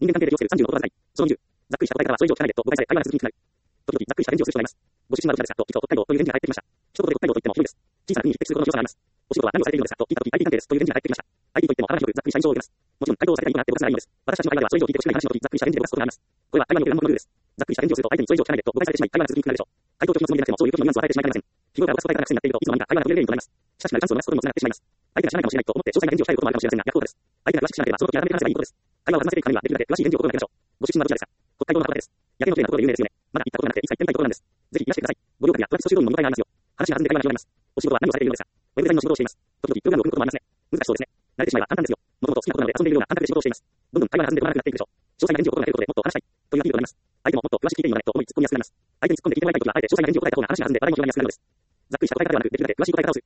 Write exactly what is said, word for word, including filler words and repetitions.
人間関係で上手るさんじゅうの言葉遣い。そのにじゅう。ざっくりした答え方はそれ以上聞かないでと誤解され、会話が続きにくくなる。時々ざっくりした返事をする人がいます。ご出身はどちらですかと聞くと北海道という返事が返ってきました。一言で北海道と言っても広いです。小さな国に匹敵するほどの広さがあります。お仕事は何をされているのですかと聞いたとき アイティー 関係ですという返事が返ってきました。アイティー と言っても幅広くざっくりした印象を受けます。もちろん回答された意味があっておかしながらいいのです。私たちの会話ではそれ以上聞いてほしくない話のときざっくりした返事でぼかすことがあります。これは会話における暗黙のルールです。ざっくりした返事をすると相手にそれ以上聞かないでと誤解されてしまい会話が続きにくくなるでしょう。回答拒否のつもりでなくてもそういう拒否のニュアンスを与えてしまいかねません。日頃からぼかす答え方が癖になっているといつの間にか会話が途切れる原因となります。しかしなるチャンスを逃すことにもつながってしまいます。相手が知らないかもしれないと思って詳細な返事を控えることもあるかもしれませんが逆効果です。相手が詳しく知らなければその時改めて話せばいいことです。会話を弾ませていくためにはできるだけ詳しい返事を心がけましょう。ご出身はどちらですか。北海道の函館です。夜景の綺麗なところで有名ですよね。まだ行ったことがなくていつか行ってみたいところなんです。ぜひいらしてください。ご了解や浮気訴訟にも見応えがありますよ。話が弾んで会話が広がります。お仕事は何をされているのですか。ウェブデザインの仕事をしています。時々プログラムを組むこともありますね。難しそうですね。慣れてしまえば簡単ですよ。もともと好きなことなので遊んでいるような感覚で仕事をしています。どんどん会話が弾んでこなくなっていくでしょう。詳細な返事を心がけることでもっと話したいというアピールとなります。相手ももっと詳しく聞いていいのだねと思い突っ込みやすくなります。相手に突っ込んで聞いてもらいたいときはあえて詳細な返事を答えた方が話が弾んで笑いも広がりやすくなるのです。ざっくりした答え方ではなくできるだけ詳しい答え方をする